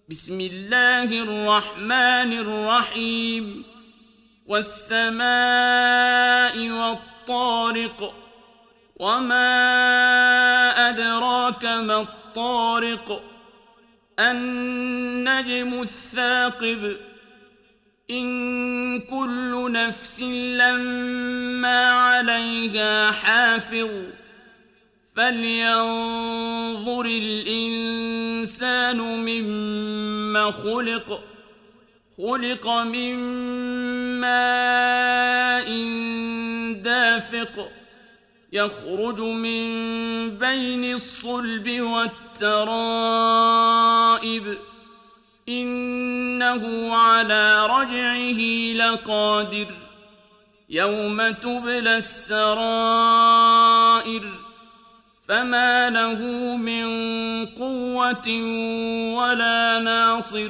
بسم الله الرحمن الرحيم والسماء والطارق وما أدراك ما الطارق النجم الثاقب إن كل نفس لما عليها حافظ فلينظر الإنسان مما خلق من ماء دافق يخرج من بين الصلب والترائب إنه على رجعه لقادر يوم تبلى السرائر فما له من قوة ولا ناصر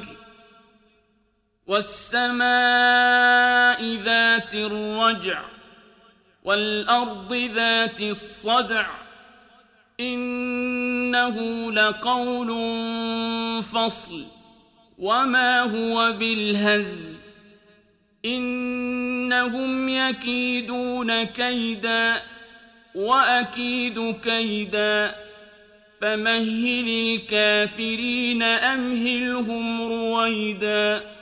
والسماء ذات الرجع والأرض ذات الصدع إنه لقول فصل وما هو بالهزل إنهم يكيدون كيدا وأكيد كيدا فمهل الكافرين أمهلهم رويدا